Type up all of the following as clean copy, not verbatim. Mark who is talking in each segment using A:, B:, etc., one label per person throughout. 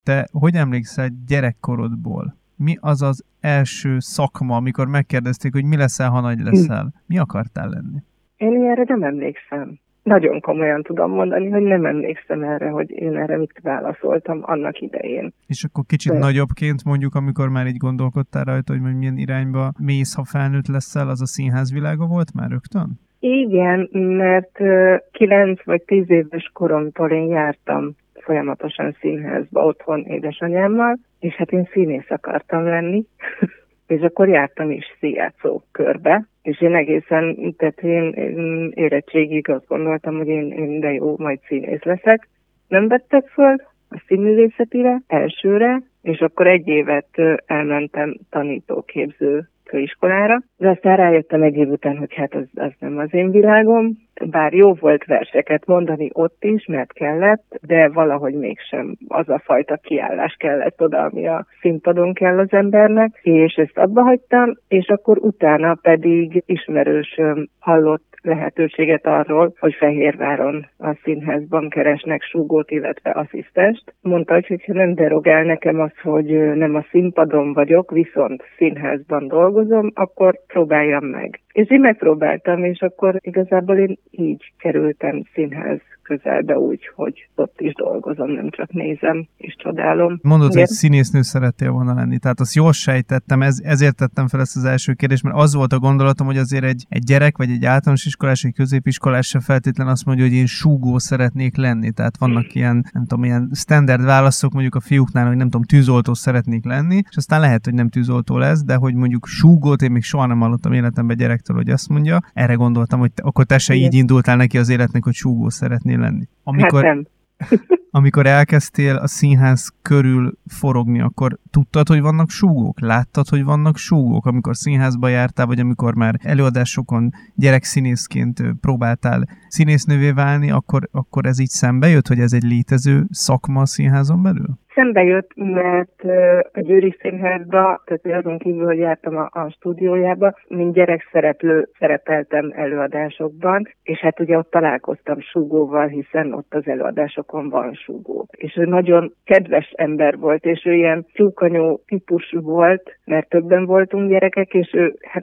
A: Te hogy emlékszel gyerekkorodból? Mi az az első szakma, amikor megkérdezték, hogy mi leszel, ha nagy leszel? Mi akartál lenni?
B: Én ilyenre nem emlékszem. Nagyon komolyan tudom mondani, hogy nem emlékszem erre, hogy én erre mit válaszoltam annak idején.
A: És akkor kicsit nagyobbként mondjuk, amikor már így gondolkodtál rajta, hogy milyen irányba mész, ha felnőtt leszel, az a színházvilága volt már rögtön?
B: Igen, mert 9 vagy 10 éves koromtól én jártam folyamatosan színházba otthon édesanyámmal, és hát én színész akartam lenni, és akkor jártam is színjátszó körbe, és én egészen, tehát én érettségig azt gondoltam, hogy én de jó, majd színész leszek. Nem vettek föl a színművészetire, elsőre, és akkor 1 évet elmentem tanítóképző főiskolára, de aztán rájöttem 1 év után, hogy hát az nem az én világom, bár jó volt verseket mondani ott is, mert kellett, de valahogy mégsem az a fajta kiállás kellett oda, ami a színpadon kell az embernek, és ezt abba hagytam, és akkor utána pedig ismerősöm hallott lehetőséget arról, hogy Fehérváron a színházban keresnek súgót, illetve asszisztenst. Mondta, hogy ha nem derogál nekem az, hogy nem a színpadon vagyok, viszont színházban dolgozom, akkor próbáljam meg. És én megpróbáltam, és akkor igazából én így kerültem színház közelbe úgy, hogy ott is dolgozom, nem csak nézem és csodálom.
A: Mondod, hogy színésznő szerettél volna lenni, tehát azt jól sejtettem, ezért tettem fel ezt az első kérdést, mert az volt a gondolatom, hogy azért egy gyerek, vagy egy általános iskolás, vagy középiskolás se feltétlen azt mondja, hogy én súgó szeretnék lenni, tehát vannak ilyen, nem tudom, ilyen standard válaszok mondjuk a fiúknál, hogy nem tudom, tűzoltó szeretnék lenni, és aztán lehet, hogy nem tűzoltó lesz, de hogy mondjuk súgót én még soha nem hallottam életemben gyerektől, hogy azt mondja. Erre gondoltam, hogy akkor te se így indultál neki az életnek, hogy súgó szeretnél lenni. Amikor elkezdtél a színház körül forogni, akkor tudtad, hogy vannak súgók? Láttad, hogy vannak súgók? Amikor színházba jártál, vagy amikor már előadásokon gyerekszínészként próbáltál színésznővé válni, akkor ez így szembe jött, hogy ez egy létező szakma a színházon belül?
B: Szembe jött, mert a Győri Színházba, tehát azon kívül, hogy jártam a stúdiójába, mint gyerekszereplő szerepeltem előadásokban, és hát ugye ott találkoztam súgóval, hiszen ott az előadásokon van súgó. És ő nagyon kedves ember volt, és ő ilyen tyúkanyó típusú volt, mert többen voltunk gyerekek, és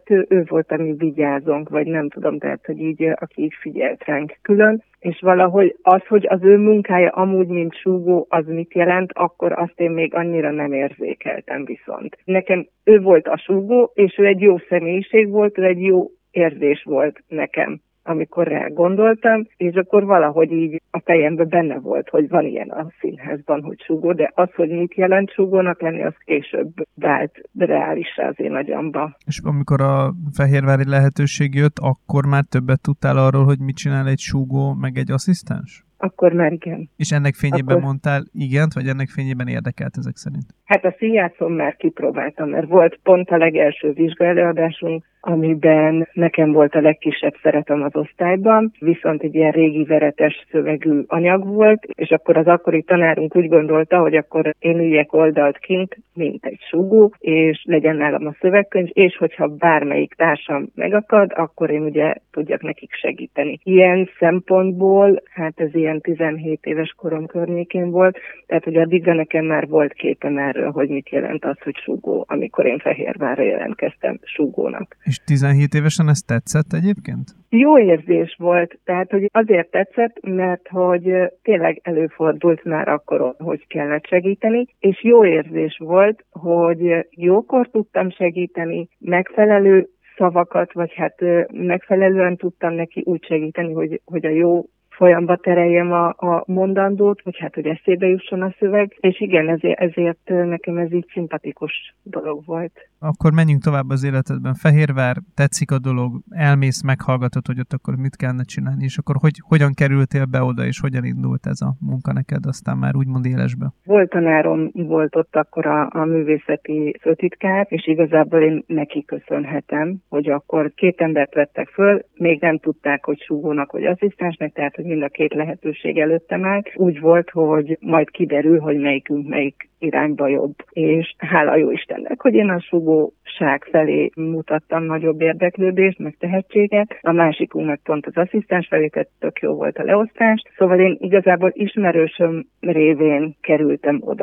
B: ő volt a mi vigyázónk, vagy nem tudom, tehát, hogy így, aki így figyelt ránk külön. És valahogy az, hogy az ő munkája amúgy, mint súgó, az mit jelent, akkor azt én még annyira nem érzékeltem viszont. Nekem ő volt a súgó, és ő egy jó személyiség volt, ő egy jó érzés volt nekem, amikor rá gondoltam, és akkor valahogy így a fejemben benne volt, hogy van ilyen a színházban, hogy súgó, de az, hogy mit jelent súgónak lenni, az később vált reálissá az én agyamba.
A: És amikor a fehérvári lehetőség jött, akkor már többet tudtál arról, hogy mit csinál egy súgó, meg egy asszisztens?
B: Akkor már igen.
A: És ennek fényében mondtál igent, vagy ennek fényében érdekelt ezek szerint?
B: Hát a színjátszón már kipróbáltam, mert volt pont a legelső vizsgaelőadásunk, amiben nekem volt a legkisebb szeretem az osztályban, viszont egy ilyen régi veretes szövegű anyag volt, és akkor az akkori tanárunk úgy gondolta, hogy akkor én üljek oldalt kint, mint egy súgó, és legyen nálam a szövegkönyv, és hogyha bármelyik társam megakad, akkor én ugye tudjak nekik segíteni. Ilyen szempontból, hát ez ilyen 17 éves korom környékén volt, tehát hogy addigra nekem már volt képem erről, hogy mit jelent az, hogy súgó, amikor én Fehérvárra jelentkeztem súgónak.
A: És 17 évesen ez tetszett egyébként?
B: Jó érzés volt, tehát hogy azért tetszett, mert hogy tényleg előfordult már akkor, hogy kellett segíteni, és jó érzés volt, hogy jókor tudtam segíteni, megfelelő szavakat, vagy hát megfelelően tudtam neki úgy segíteni, hogy a jó folyamba tereljem a mondandót, vagy hát, hogy eszébe jusson a szöveg, és igen, ezért nekem ez így szimpatikus dolog volt.
A: Akkor menjünk tovább az életedben. Fehérvár, tetszik a dolog, elmész, meghallgatod, hogy ott akkor mit kellene csinálni, és akkor hogyan kerültél be oda, és hogyan indult ez a munka neked, aztán már úgymond élesbe?
B: Volt tanárom, volt ott akkor a művészeti főtitkár, és igazából én neki köszönhetem, hogy akkor 2 embert vettek föl, még nem tudták, hogy súgónak, vagy asszisztensnek, tehát hogy mind a 2 lehetőség előttem állt. Úgy volt, hogy majd kiderül, hogy melyik irányba jobb. És hála jó Istennek, hogy én a súgóság felé mutattam nagyobb érdeklődést, meg tehetséget. A másikunk meg pont az asszisztens felé, tehát tök jó volt a leosztás. Szóval én igazából ismerősöm révén kerültem oda.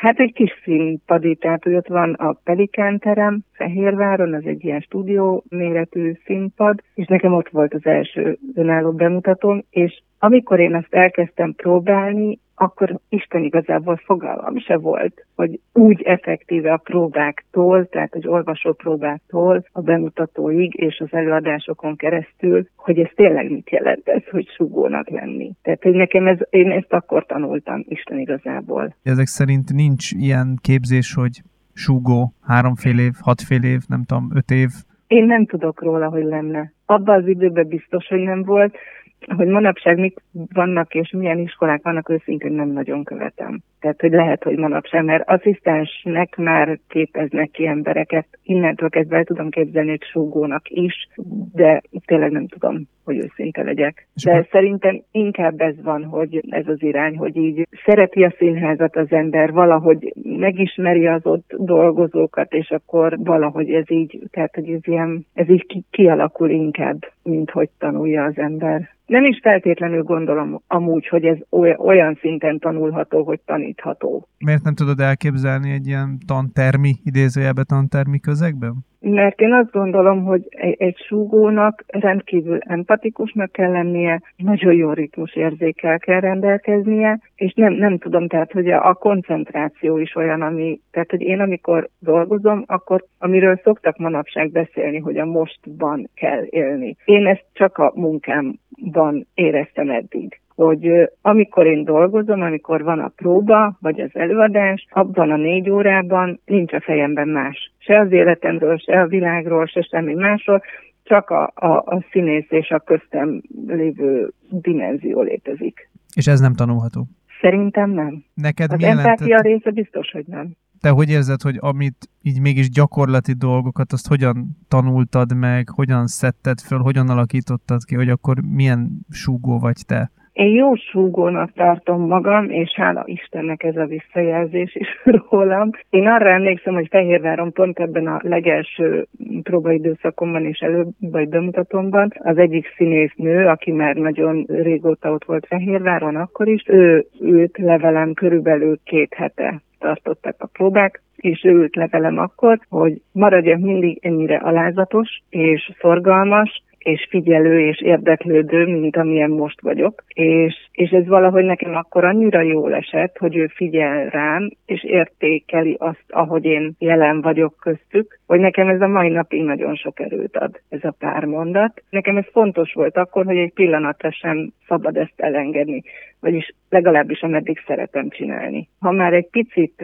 B: Hát egy kis színpadi, tehát hogy ott van a Pelikán terem Fehérváron, az egy ilyen stúdió méretű színpad, és nekem ott volt az első önálló bemutatóm, és amikor én ezt elkezdtem próbálni, akkor Isten igazából fogalmam se volt, hogy úgy effektíve a próbáktól, tehát hogy olvasó próbáktól a bemutatóig és az előadásokon keresztül, hogy ez tényleg mit jelent ez, hogy súgónak lenni. Tehát, hogy nekem én ezt akkor tanultam Isten igazából.
A: Ezek szerint nincs ilyen képzés, hogy súgó 3,5 év, 6,5 év, nem tudom, 5 év?
B: Én nem tudok róla, hogy lenne. Abban az időben biztos, hogy nem volt. Hogy manapság mik vannak és milyen iskolák vannak, őszintén nem nagyon követem. Tehát, hogy lehet, hogy manapság, mert asszisztensnek már képeznek ki embereket. Innentől kezdve el tudom képzelni, hogy súgónak is, de tényleg nem tudom, hogy őszinte legyek. De szerintem inkább ez van, hogy ez az irány, hogy így szereti a színházat az ember, valahogy megismeri az ott dolgozókat, és akkor valahogy ez így, tehát hogy ez így kialakul inkább, mint hogy tanulja az ember. Nem is feltétlenül gondolom amúgy, hogy ez olyan szinten tanulható, hogy tanítható.
A: Miért nem tudod elképzelni egy ilyen tantermi, idézőjelben tantermi közegben?
B: Mert én azt gondolom, hogy egy súgónak rendkívül empatikusnak kell lennie, nagyon jó ritmusérzékkel kell rendelkeznie, és nem tudom, tehát, hogy a koncentráció is olyan, tehát, hogy én amikor dolgozom, akkor amiről szoktak manapság beszélni, hogy a mostban kell élni. Én ezt csak a munkámban éreztem eddig, hogy amikor én dolgozom, amikor van a próba, vagy az előadás, abban a 4 órában nincs a fejemben más. Se az életemről, se a világról, se semmi másról, csak a színész és a köztem lévő dimenzió létezik.
A: És ez nem tanulható?
B: Szerintem nem.
A: Neked
B: az empátia része biztos, hogy nem.
A: Te hogy érzed, hogy amit így mégis gyakorlati dolgokat, azt hogyan tanultad meg, hogyan szedted föl, hogyan alakítottad ki, hogy akkor milyen súgó vagy te?
B: Én jó súgónak tartom magam, és hála Istennek ez a visszajelzés is rólam. Én arra emlékszem, hogy Fehérváron pont ebben a legelső próbaidőszakomban és vagy bemutatómban az egyik színésznő, aki már nagyon régóta ott volt Fehérváron akkor is, ő ült levelem körülbelül 2 hete tartottak a próbák, és ő ült levelem akkor, hogy maradjak mindig ennyire alázatos és szorgalmas, és figyelő és érdeklődő, mint amilyen most vagyok. És ez valahogy nekem akkor annyira jól esett, hogy ő figyel rám, és értékeli azt, ahogy én jelen vagyok köztük, hogy nekem ez a mai napig nagyon sok erőt ad, ez a pár mondat. Nekem ez fontos volt akkor, hogy egy pillanatra sem szabad ezt elengedni, vagyis legalábbis ameddig szeretem csinálni. Ha már egy picit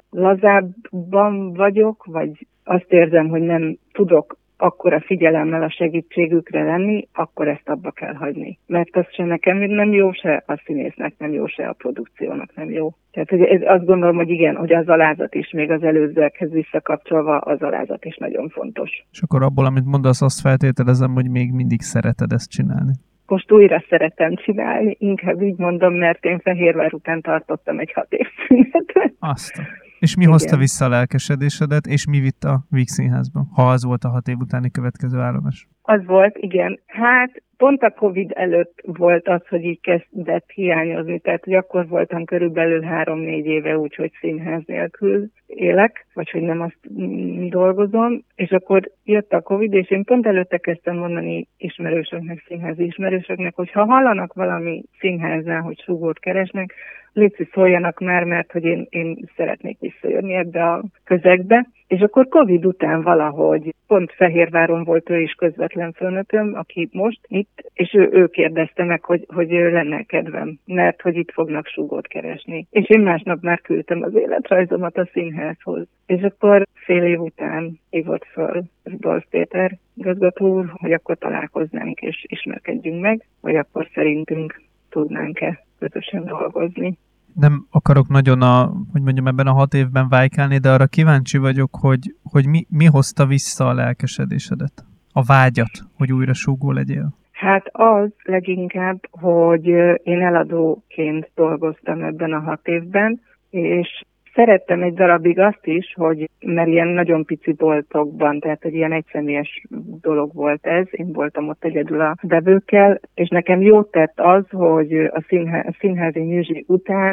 B: lazábban vagyok, vagy azt érzem, hogy nem tudok akkor a figyelemmel a segítségükre lenni, akkor ezt abba kell hagyni. Mert az se nekem nem jó, se a színésznek nem jó, se a produkciónak nem jó. Tehát hogy azt gondolom, hogy igen, hogy az alázat is, még az előzőekhez visszakapcsolva, az alázat is nagyon fontos.
A: És akkor abból, amit mondasz, azt feltételezem, hogy még mindig szereted ezt csinálni.
B: Most újra szeretem csinálni, inkább így mondom, mert én Fehérvár után tartottam egy 6 év szünetet.
A: Azt. És mi hozta vissza a lelkesedésedet, és mi vitt a Víg Színházba, ha az volt a 6 év utáni következő állomás?
B: Az volt, igen. Hát pont a Covid előtt volt az, hogy így kezdett hiányozni, tehát hogy akkor voltam körülbelül 3-4 éve úgy, hogy színház nélkül élek, vagy hogy nem azt dolgozom, és akkor jött a Covid, és én pont előtte kezdtem mondani ismerősöknek, színházi ismerősöknek, hogy ha hallanak valami színháznál, hogy súgót keresnek, légy szóljanak már, mert hogy én szeretnék visszajönni ebbe a közegbe. És akkor Covid után valahogy, pont Fehérváron volt ő is közvetlen főnököm, aki most itt, és ő kérdezte meg, hogy lenne kedvem, mert hogy itt fognak súgót keresni. És én másnap már küldtem az életrajzomat a színházhoz. És akkor fél év után hívott föl Rudolf Péter igazgató úr, hogy akkor találkoznánk és ismerkedjünk meg, vagy akkor szerintünk tudnánk-e közösen dolgozni.
A: Nem akarok nagyon ebben a 6 évben vájkálni, de arra kíváncsi vagyok, hogy mi hozta vissza a lelkesedésedet? A vágyat, hogy újra súgó legyél?
B: Hát az leginkább, hogy én eladóként dolgoztam ebben a 6 évben, és szerettem egy darabig azt is, mert ilyen nagyon pici boltokban, tehát egy ilyen egyszemélyes dolog volt ez, én voltam ott egyedül a vevőkkel, és nekem jót tett az, hogy a színházi műzsi után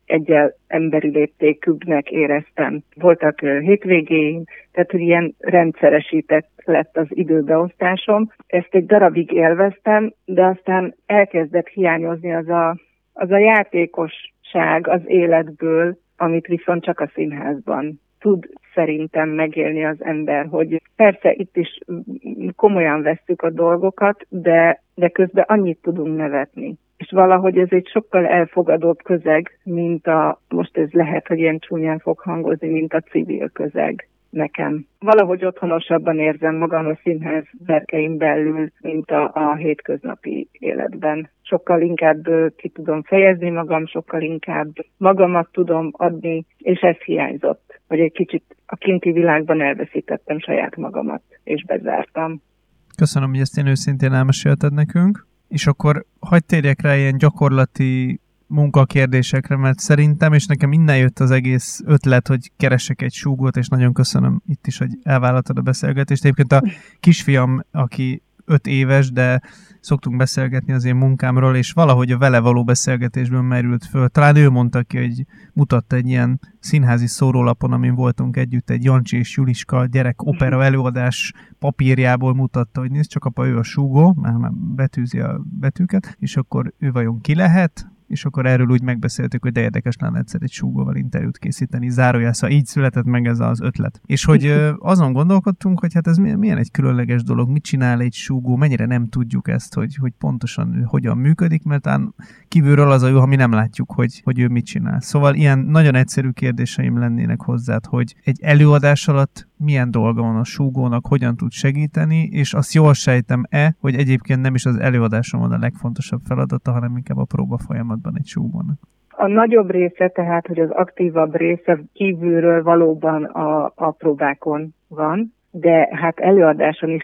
B: egyel emberi léptékűbbnek éreztem. Voltak hétvégéim, tehát hogy ilyen rendszeresített lett az időbeosztásom. Ezt egy darabig élveztem, de aztán elkezdett hiányozni az a játékosság az életből, amit viszont csak a színházban tud szerintem megélni az ember, hogy persze itt is komolyan vesszük a dolgokat, de közben annyit tudunk nevetni. És valahogy ez egy sokkal elfogadóbb közeg, mint most ez lehet, hogy ilyen csúnyán fog hangozni, mint a civil közeg nekem. Valahogy otthonosabban érzem magam a színház berkein belül, mint a hétköznapi életben. Sokkal inkább ki tudom fejezni magam, sokkal inkább magamat tudom adni, és ez hiányzott, hogy egy kicsit a kinti világban elveszítettem saját magamat, és bezártam.
A: Köszönöm, hogy ezt én őszintén elmesélted nekünk, és akkor hagyd térjek rá ilyen gyakorlati munkakérdésekre, mert szerintem, és nekem innen jött az egész ötlet, hogy keresek egy súgót, és nagyon köszönöm itt is, hogy elvállaltad a beszélgetést. Egyébként a kisfiam, aki 5 éves, de szoktunk beszélgetni az én munkámról, és valahogy a vele való beszélgetésből merült föl. Talán ő mondta ki, hogy mutatta egy ilyen színházi szórólapon, amin voltunk együtt, egy Jancsi és Juliska gyerek opera előadás papírjából mutatta, hogy nézd csak apa, ő a súgó, már betűzi a betűket, és akkor ő vajon ki lehet? És akkor erről úgy megbeszéltük, hogy de érdekes lenne egyszer egy súgóval interjút készíteni, zárójel, szóval így született meg ez az ötlet. És hogy azon gondolkodtunk, hogy hát ez milyen egy különleges dolog, mit csinál egy súgó, mennyire nem tudjuk ezt, hogy pontosan hogyan működik, mert kívülről az a jó, ha mi nem látjuk, hogy ő mit csinál. Szóval ilyen nagyon egyszerű kérdéseim lennének hozzád, hogy egy előadás alatt milyen dolga van a súgónak, hogyan tud segíteni, és azt jól sejtem-e, hogy egyébként nem is az előadáson van a legfontosabb feladata, hanem inkább a próba folyamatban egy súgónak.
B: A nagyobb része, tehát, hogy az aktívabb része kívülről valóban a próbákon van, de hát előadáson is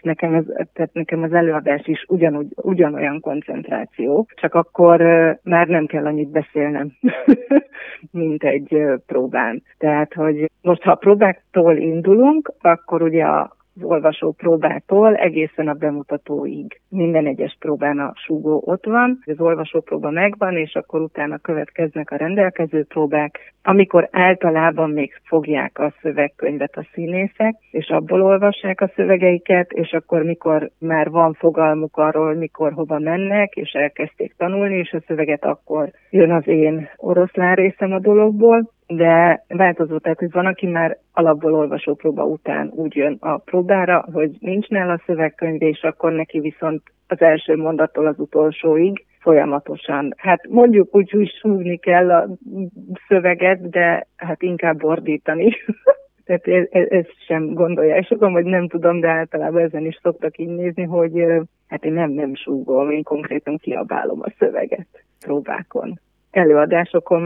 B: nekem az előadás is ugyanolyan koncentráció, csak akkor már nem kell annyit beszélnem, mint egy próbán. Tehát, hogy most ha a próbáktól indulunk, akkor ugye az olvasó próbától egészen a bemutatóig. Minden egyes próbán a súgó ott van, az olvasó próba megvan, és akkor utána következnek a rendelkező próbák, amikor általában még fogják a szövegkönyvet a színészek, és abból olvassák a szövegeiket, és akkor mikor már van fogalmuk arról, mikor hova mennek, és elkezdték tanulni, és a szöveget, akkor jön az én oroszlán részem a dologból, de változó, tehát hogy van, aki már alapból olvasópróba után úgy jön a próbára, hogy nincs nála a szövegkönyv, és akkor neki viszont az első mondattól az utolsóig folyamatosan. Hát mondjuk úgy, hogy súgni kell a szöveget, de hát inkább ordítani. Tehát ezt sem gondolja. És sokan, hogy nem tudom, de általában ezen is szoktak így nézni, hogy hát én nem súgom, én konkrétan kiabálom a szöveget próbákon. Előadásokon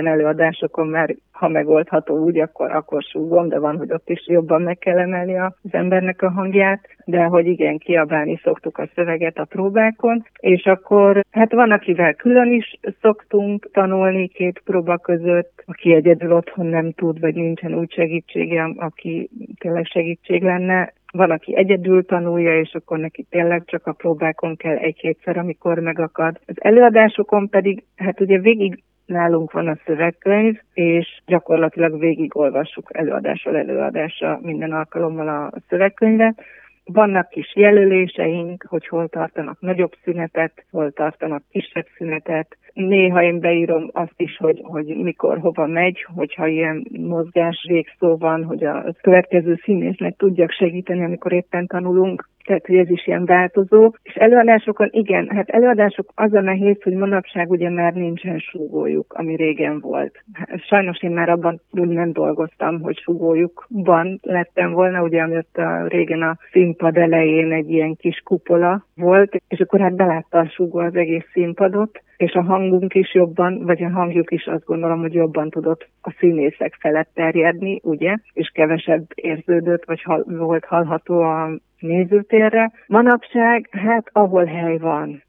B: már, ha megoldható úgy, akkor súgom, de van, hogy ott is jobban meg kell emelni az embernek a hangját, de hogy igen, kiabálni szoktuk a szöveget a próbákon, és akkor hát van, akivel külön is szoktunk tanulni 2 próba között, aki egyedül otthon nem tud, vagy nincsen úgy segítsége, aki tényleg segítség lenne. Van, aki egyedül tanulja, és akkor neki tényleg csak a próbákon kell 1-2-szer, amikor megakad. Az előadásokon pedig, hát ugye végig nálunk van a szövegkönyv, és gyakorlatilag végig olvassuk előadásra minden alkalommal a szövegkönyvet. Vannak kis jelöléseink, hogy hol tartanak nagyobb szünetet, hol tartanak kisebb szünetet. Néha én beírom azt is, hogy mikor, hova megy, hogyha ilyen mozgás végszó van, hogy a következő színésznek tudjak segíteni, amikor éppen tanulunk. Tehát, hogy ez is ilyen változó. És előadásokon, igen, hát előadások az a nehéz, hogy manapság ugye már nincsen súgójuk, ami régen volt. Sajnos én már abban úgy nem dolgoztam, hogy súgójukban lettem volna, ugye amit régen a színpad elején egy ilyen kis kupola volt, és akkor hát belátta a súgó az egész színpadot, és a hangunk is jobban, vagy a hangjuk is azt gondolom, hogy jobban tudott a színészek felett terjedni, ugye, és kevesebb érződött, vagy volt hallható a nézőtérre. Manapság, hát ahol hely van,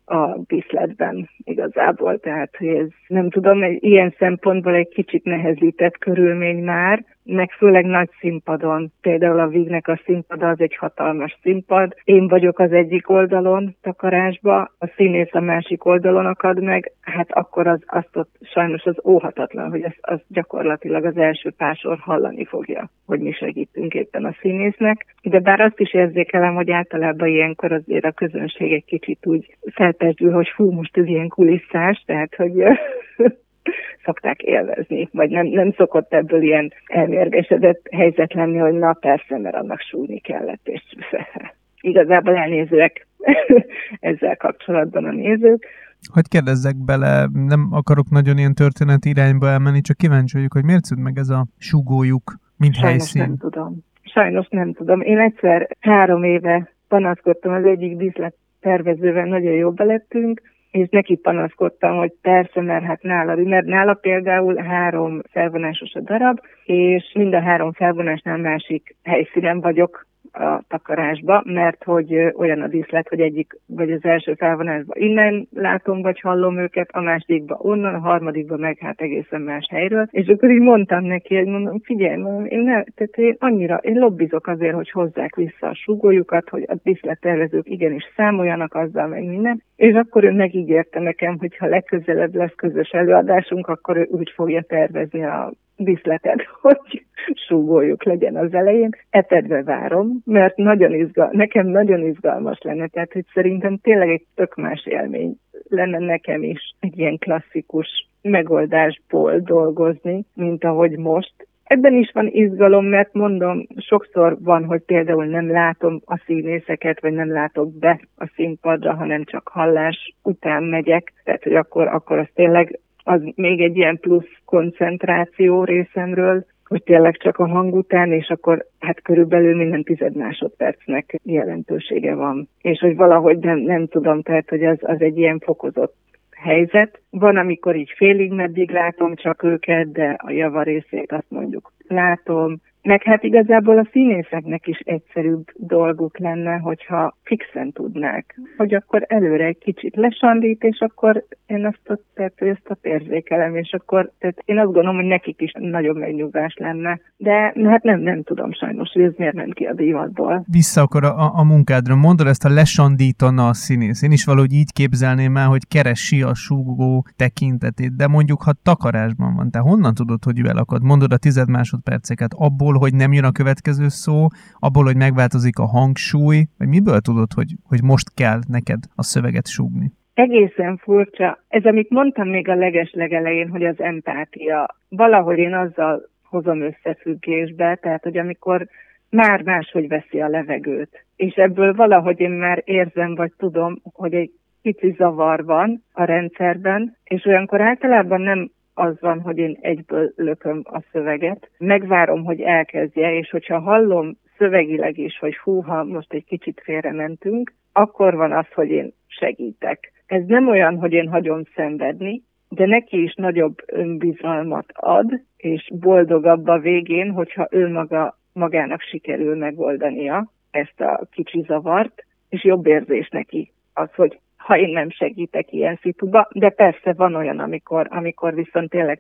B: a díszletben igazából. Tehát, hogy ez nem tudom, ilyen szempontból egy kicsit nehezített körülmény már, meg főleg nagy színpadon. Például a Vígnek a színpada az egy hatalmas színpad. Én vagyok az egyik oldalon takarásba, a színész a másik oldalon akad meg, hát akkor azt ott sajnos az óhatatlan, hogy az gyakorlatilag az első pár hallani fogja, hogy mi segítünk éppen a színésznek. De bár azt is érzékelem, hogy általában ilyenkor azért a közönség egy kicsit úgy felpesdül, hogy fú, most ez ilyen kulisszás, tehát hogy szokták élvezni, vagy nem szokott ebből ilyen elmérgesedett helyzet lenni, hogy na persze, mert annak súlyni kellett, és igazából elnézőek ezzel kapcsolatban a nézők.
A: Hogy kérdezzek bele, nem akarok nagyon ilyen történeti irányba elmenni, csak kíváncsi vagyok, hogy miért szűnt meg ez a sugójuk, mint helyszín?
B: Sajnos nem tudom. Én egyszer 3 éve panaszkodtam az egyik díszlettervezővel, nagyon jó belettünk, és neki panaszkodtam, hogy persze, mert nála például 3 felvonásos a darab, és mind a 3 felvonásnál másik helyszínen vagyok a takarásba, mert hogy olyan a díszlet, hogy egyik vagy az első felvonásban innen látom, vagy hallom őket, a másodikban onnan, a harmadikban meg hát egészen más helyről. És akkor így mondtam neki, hogy mondom, figyelj, én lobbizok azért, hogy hozzák vissza a sugójukat, hogy a díszlettervezők igenis számoljanak azzal, meg minden. És akkor ő megígérte nekem, hogy ha legközelebb lesz közös előadásunk, akkor ő úgy fogja tervezni a díszletet, hogy súgójuk legyen az elején. Etedve várom, mert nekem nagyon izgalmas lenne, tehát hogy szerintem tényleg egy tök más élmény lenne nekem is egy ilyen klasszikus megoldásból dolgozni, mint ahogy most. Ebben is van izgalom, mert mondom, sokszor van, hogy például nem látom a színészeket, vagy nem látok be a színpadra, hanem csak hallás után megyek, tehát hogy akkor az tényleg az még egy ilyen plusz koncentráció részemről, hogy tényleg csak a hang után, és akkor hát körülbelül minden 10 másodpercnek jelentősége van. És hogy valahogy nem tudom, tehát hogy az egy ilyen fokozott helyzet. Van, amikor így félig meddig látom csak őket, de a javarészét azt mondjuk látom. Meg hát igazából a színészeknek is egyszerűbb dolguk lenne, hogyha fixen tudnák, hogy akkor előre egy kicsit lesandít, és akkor én ezt a érzékelem, és akkor tehát én azt gondolom, hogy nekik is nagyobb megnyugvás lenne. De hát nem tudom sajnos, hogy ez miért ment ki a divatból.
A: Vissza akkor a munkádra. Mondod ezt a lesandítana a színész. Én is valahogy így képzelném el, hogy keresi a súgó tekintetét, de mondjuk, ha takarásban van, te honnan tudod, hogy ő elakad? Mondod a 10 másodperceket abból, hogy nem jön a következő szó, abból, hogy megváltozik a hangsúly, vagy miből tudod, hogy most kell neked a szöveget súgni?
B: Egészen furcsa. Ez, amit mondtam még a legelején, hogy az empátia. Valahogy én azzal hozom összefüggésbe, tehát, hogy amikor már máshogy veszi a levegőt, és ebből valahogy én már érzem, vagy tudom, hogy egy pici zavar van a rendszerben, és olyankor általában nem az van, hogy én egyből lököm a szöveget. Megvárom, hogy elkezdje, és hogyha hallom szövegileg is, hogy húha, most egy kicsit félrementünk, akkor van az, hogy én segítek. Ez nem olyan, hogy én hagyom szenvedni, de neki is nagyobb önbizalmat ad, és boldogabb a végén, hogyha ő magának sikerül megoldania ezt a kicsi zavart, és jobb érzés neki az, hogy ha én nem segítek ilyen szituba, de persze van olyan, amikor viszont tényleg,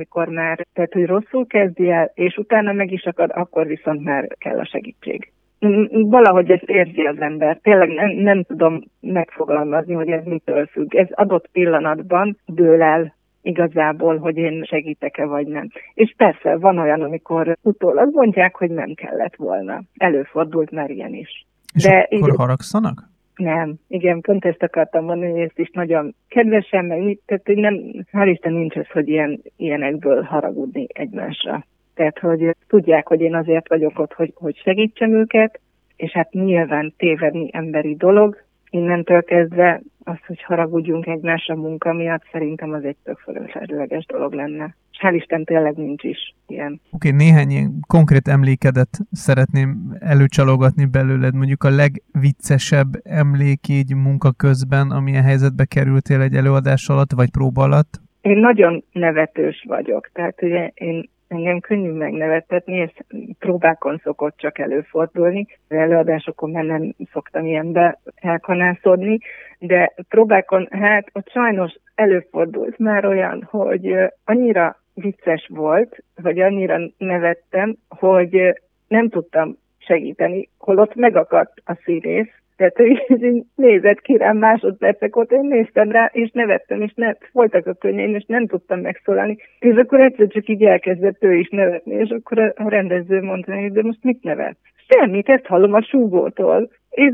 B: hogy rosszul kezdi el, és utána meg is akad, akkor viszont már kell a segítség. Valahogy ezt érzi az ember. Tényleg nem tudom megfogalmazni, hogy ez mitől függ. Ez adott pillanatban dől el igazából, hogy én segítek-e vagy nem. És persze van olyan, amikor utólag mondják, hogy nem kellett volna. Előfordult már ilyen is.
A: És de akkor haragszanak?
B: Nem, igen, pont ezt akartam mondani, hogy ezt is nagyon kedvesen, tehát nem, hál' Isten nincs ez, hogy ilyenekből haragudni egymásra. Tehát, hogy tudják, hogy én azért vagyok ott, hogy segítsem őket, és hát nyilván tévedni emberi dolog. Innentől kezdve az, hogy haragudjunk egymásra munka miatt, szerintem az egy tök fölösleges dolog lenne. És hál' Isten tényleg nincs is ilyen.
A: Oké, néhány ilyen konkrét emlékedet szeretném előcsalogatni belőled. Mondjuk a legviccesebb emlék így munka közben, amilyen helyzetbe kerültél egy előadás alatt, vagy próba alatt?
B: Én nagyon nevetős vagyok. Tehát ugye én engem könnyű megnevettetni, és próbákon szokott csak előfordulni. Az előadásokon már nem szoktam ilyenbe elkanászodni, de próbákon, hát ott sajnos előfordult már olyan, hogy annyira vicces volt, vagy annyira nevettem, hogy nem tudtam segíteni, holott megakadt a színész. Tehát ő nézett ki rám másodpercek óta, én néztem rá, és nevettem, és voltak a könnyeim, és nem tudtam megszólalni. És akkor egyszer csak így elkezdett ő is nevetni, és akkor a rendező mondta neki, de most mit nevet? Semmit, ezt hallom a súgótól.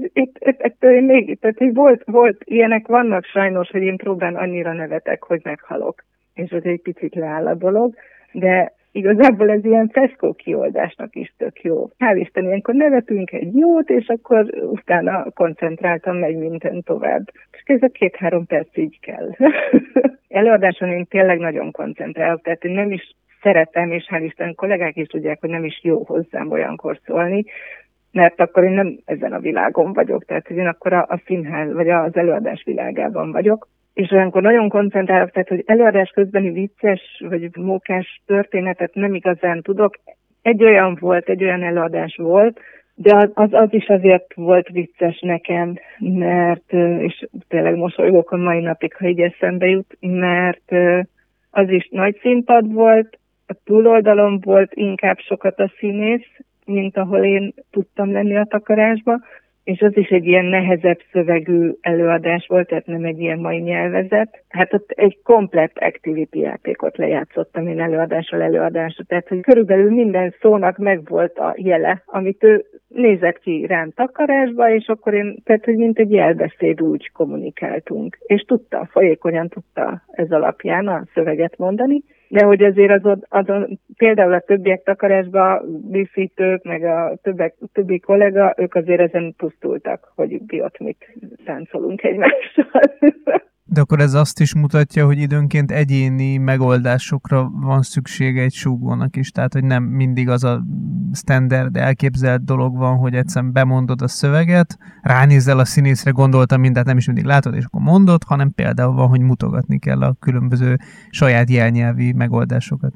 B: Tehát volt, ilyenek vannak sajnos, hogy én próbán annyira nevetek, hogy meghalok. És az egy picit leáll a dolog, de igazából ez ilyen feszkó kioldásnak is tök jó. Hál' Isten, ilyenkor nevetünk egy jót, és akkor utána koncentráltam, megy minden tovább. És ez a 2-3 perc így kell. Előadáson én tényleg nagyon koncentrálok, tehát én nem is szeretem, és hál' Isten kollégák is tudják, hogy nem is jó hozzám olyankor szólni, mert akkor én nem ezen a világon vagyok, tehát én akkor a színház, vagy az előadás világában vagyok. És olyankor nagyon koncentrálok, tehát hogy előadás közbeni vicces vagy mókás történetet nem igazán tudok. Egy olyan előadás volt, de az is azért volt vicces nekem, mert, és tényleg mosolygok a mai napig, ha így eszembe jut, mert az is nagy színpad volt, a túloldalon volt inkább sokat a színész, mint ahol én tudtam lenni a takarásba, és az is egy ilyen nehezebb szövegű előadás volt, tehát nem egy ilyen mai nyelvezet. Hát ott egy komplett activity játékot lejátszottam én előadásra, tehát hogy körülbelül minden szónak megvolt a jele, amit ő nézett ki rám takarásba, és akkor tehát hogy mint egy jelbeszéd úgy kommunikáltunk. És folyékonyan tudta ez alapján a szöveget mondani, de hogy azért azon például a többiek takarásba díszítők, meg a többi kollega, ők azért ezen pusztultak, hogy mi ott mit táncolunk egymással.
A: De akkor ez azt is mutatja, hogy időnként egyéni megoldásokra van szüksége egy súgónak is, tehát hogy nem mindig az a standard elképzelt dolog van, hogy egyszerűen bemondod a szöveget, ránézel a színészre, gondoltam mindent, nem is mindig látod, és akkor mondod, hanem például van, hogy mutogatni kell a különböző saját jelnyelvi megoldásokat.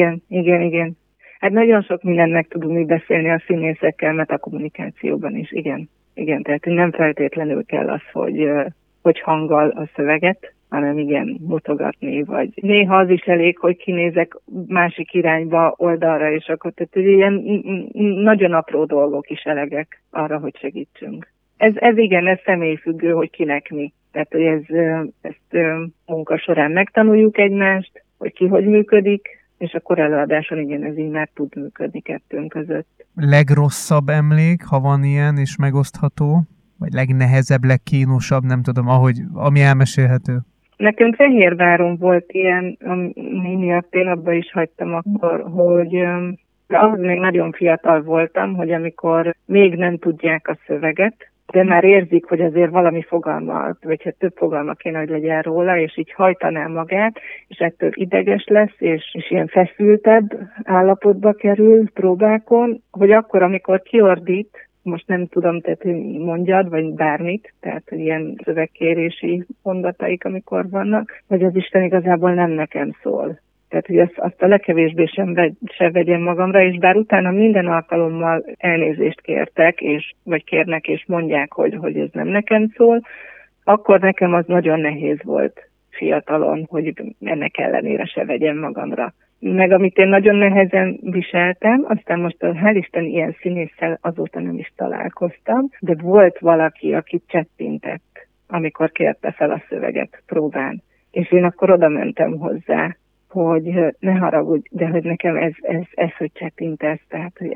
B: Igen. Hát nagyon sok mindent meg tudunk mi beszélni a színészekkel, mert a kommunikációban is, igen, tehát nem feltétlenül kell az, hogy hanggal a szöveget, hanem igen, mutogatni, vagy néha az is elég, hogy kinézek másik irányba, oldalra, és akkor tehát ilyen nagyon apró dolgok is elegek arra, hogy segítsünk. Ez személyfüggő, hogy kinek mi. Tehát, hogy ezt munka során megtanuljuk egymást, hogy ki hogy működik, és akkor előadáson igen, ez így már tud működni kettőnk között.
A: Legrosszabb emlék, ha van ilyen, és megosztható? Vagy legnehezebb, legkínosabb, nem tudom, ami elmesélhető?
B: Nekem Fehérváron volt ilyen, ami miatt én abba is hagytam akkor, hogy ahhoz még nagyon fiatal voltam, hogy amikor még nem tudják a szöveget, de már érzik, hogy azért valami fogalma, vagy hát több fogalma kéne, hogy legyen róla, és így hajtaná magát, és ettől ideges lesz, és ilyen feszültebb állapotba kerül próbákon, hogy akkor, amikor kiordít, most nem tudom, tehát mondjad, vagy bármit, tehát hogy ilyen szövegkérési mondataik, amikor vannak, vagy az Isten igazából nem nekem szól. Tehát, hogy azt a legkevésbé sem vegyem magamra, és bár utána minden alkalommal elnézést kértek, vagy kérnek, és mondják, hogy ez nem nekem szól, akkor nekem az nagyon nehéz volt fiatalon, hogy ennek ellenére se vegyem magamra. Meg amit én nagyon nehezen viseltem, aztán most hál' Isten ilyen színésszel azóta nem is találkoztam, de volt valaki, aki csettintett, amikor kérte fel a szöveget próbán. És én akkor oda mentem hozzá, hogy ne haragudj, de hogy nekem ez hogy csettintesz, tehát hogy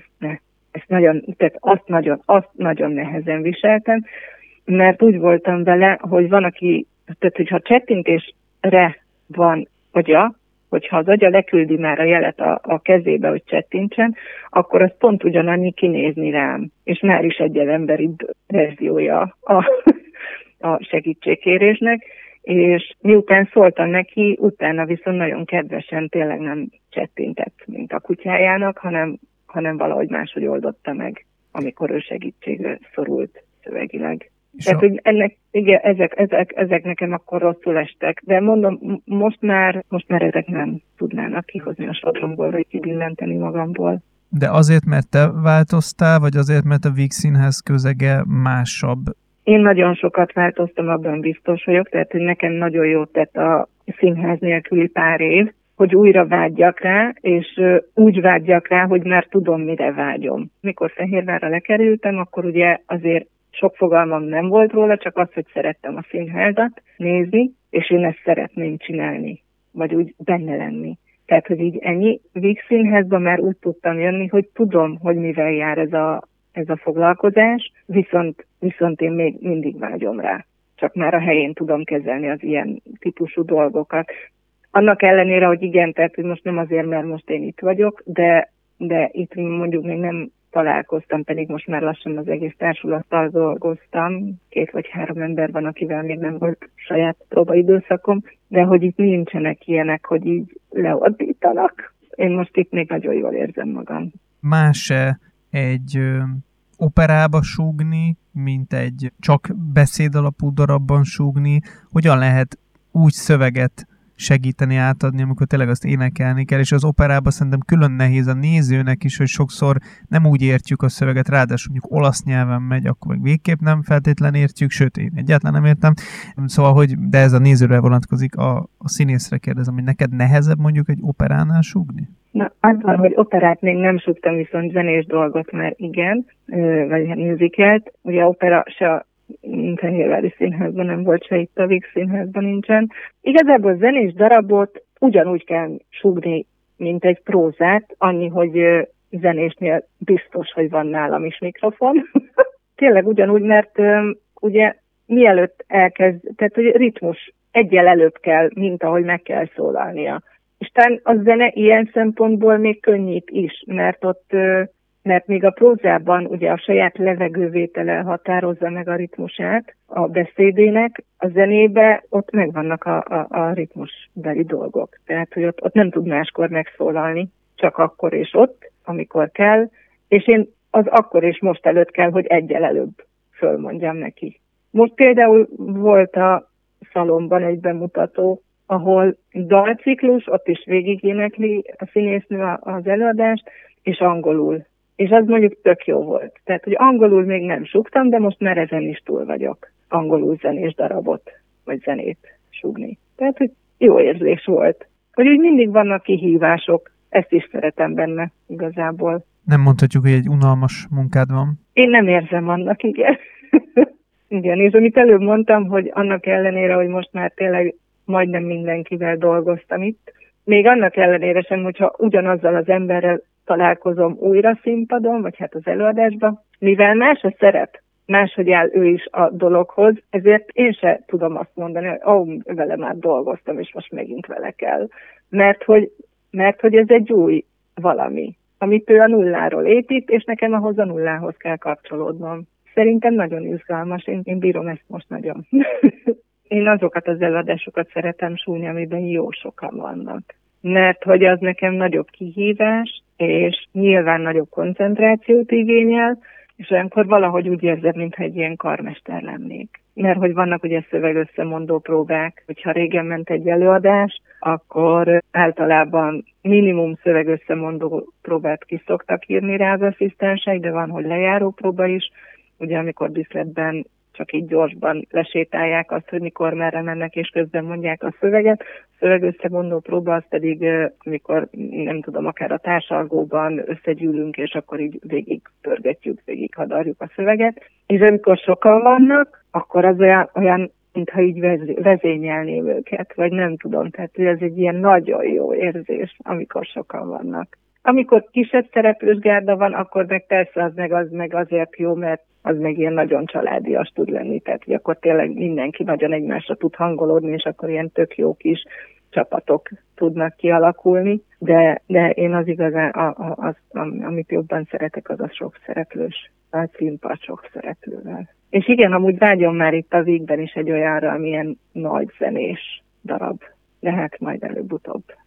B: ezt nagyon, tehát azt nagyon nehezen viseltem, mert úgy voltam vele, hogy van, aki, tehát hogyha csettintésre van agya, hogyha az agya leküldi már a jelet a kezébe, hogy csettintsen, akkor az pont ugyanannyi kinézni rám, és már is egy emberibb verziója a segítségkérésnek, és miután szóltam neki, utána viszont nagyon kedvesen tényleg nem csettintett, mint a kutyájának, hanem valahogy máshogy oldotta meg, amikor ő segítségre szorult szövegileg. Tehát, hogy ennek, igen, ezek nekem akkor rosszul estek. De mondom, most már ezek nem tudnának kihozni a sodromból, vagy kibillenteni magamból.
A: De azért, mert te változtál, vagy azért, mert a Víg Színház közege másabb?
B: Én nagyon sokat változtam, abban biztos vagyok, tehát hogy nekem nagyon jót tett a színház nélküli pár év, hogy újra vágyjak rá, és úgy vágyjak rá, hogy már tudom, mire vágyom. Mikor Fehérvárra lekerültem, akkor ugye azért sok fogalmam nem volt róla, csak az, hogy szerettem a színházat nézni, és én ezt szeretném csinálni, vagy úgy benne lenni. Tehát, hogy így ennyi. Víg Színházban már úgy tudtam jönni, hogy tudom, hogy mivel jár ez a foglalkozás, viszont én még mindig vágyom rá. Csak már a helyén tudom kezelni az ilyen típusú dolgokat. Annak ellenére, hogy igen, tehát hogy most nem azért, mert most én itt vagyok, de itt mondjuk még nem találkoztam, pedig most már lassan az egész társulattal dolgoztam. 2 vagy 3 ember van, akivel még nem volt saját próbaidőszakom, de hogy itt nincsenek ilyenek, hogy így leordítanak. Én most itt még nagyon jól érzem magam.
A: Más-e egy operába súgni, mint egy csak beszédalapú darabban súgni? Hogyan lehet úgy szöveget segíteni, átadni, amikor tényleg azt énekelni kell, és az operában szerintem külön nehéz a nézőnek is, hogy sokszor nem úgy értjük a szöveget, ráadásul mondjuk olasz nyelven megy, akkor meg végképp nem feltétlen értjük, sőt, én egyáltalán nem értem. Szóval, de ez a nézőre vonatkozik, a színészre kérdezem, hogy neked nehezebb mondjuk egy operánál súgni?
B: Na, azzal, hogy operát még nem súgtam, viszont zenés dolgot már igen, vagy musicalt. Ugye opera se a Fehérvári Színházban nem volt, se itt a Víg Színházban nincsen. Igazából zenés darabot ugyanúgy kell súgni, mint egy prózát, annyi, hogy zenésnél biztos, hogy van nálam is mikrofon. Tényleg ugyanúgy, mert ugye mielőtt elkezd, tehát hogy ritmus egyel előbb kell, mint ahogy meg kell szólalnia. És talán a zene ilyen szempontból még könnyít is, mert még a prózában ugye a saját levegővétele határozza meg a ritmusát a beszédének, a zenébe ott megvannak a ritmusbeli dolgok. Tehát, hogy ott nem tud máskor megszólalni, csak akkor és ott, amikor kell, és én az akkor és most előtt kell, hogy egyel előbb fölmondjam neki. Most például volt a Szalonban egy bemutató, ahol dalciklus, ott is végigénekli a színésznő az előadást, és angolul. És az mondjuk tök jó volt. Tehát, hogy angolul még nem súgtam, de most már ezen is túl vagyok. Angolul zenés darabot, vagy zenét súgni. Tehát, hogy jó érzés volt. Hogy úgy mindig vannak kihívások. Ezt is szeretem benne igazából.
A: Nem mondhatjuk, hogy egy unalmas munkád van?
B: Én nem érzem annak, igen. Igen, és amit előbb mondtam, hogy annak ellenére, hogy most már tényleg majdnem mindenkivel dolgoztam itt, még annak ellenére sem, hogyha ugyanazzal az emberrel találkozom újra színpadon, vagy hát az előadásban, mivel más a szerep, máshogy áll ő is a dologhoz, ezért én se tudom azt mondani, hogy vele már dolgoztam, és most megint vele kell. Mert hogy ez egy új valami, amit ő a nulláról épít, és nekem ahhoz a nullához kell kapcsolódnom. Szerintem nagyon izgalmas, én bírom ezt most nagyon. Én azokat az előadásokat szeretem súgni, amiben jó sokan vannak. Mert hogy az nekem nagyobb kihívás, és nyilván nagyobb koncentrációt igényel, és olyankor valahogy úgy érzed, mintha egy ilyen karmester lennék. Mert hogy vannak ugye szövegösszemondó próbák, hogyha régen ment egy előadás, akkor általában minimum szövegösszemondó próbát ki szoktak írni rá az asszisztensek, de van, hogy lejáró próba is, ugye amikor díszletben csak így gyorsban lesétálják azt, hogy mikor merre mennek, és közben mondják a szöveget. A szövegösszemondó próba az pedig, amikor nem tudom, akár a társalgóban összegyűlünk, és akkor így végig pörgetjük, végig hadarjuk a szöveget. És amikor sokan vannak, akkor az olyan mintha így vezényelném őket, vagy nem tudom. Tehát ez egy ilyen nagyon jó érzés, amikor sokan vannak. Amikor kisebb szereplős gárda van, akkor meg persze az meg azért jó, mert az meg ilyen nagyon családias tud lenni, tehát hogy akkor tényleg mindenki nagyon egymásra tud hangolódni, és akkor ilyen tök jó kis csapatok tudnak kialakulni, de én az igazán, amit jobban szeretek, az a sok szereplős, a színpad sok szereplővel. És igen, amúgy vágyom már itt a Vígben is egy olyanra, amilyen nagy zenés darab, de hát majd előbb-utóbb.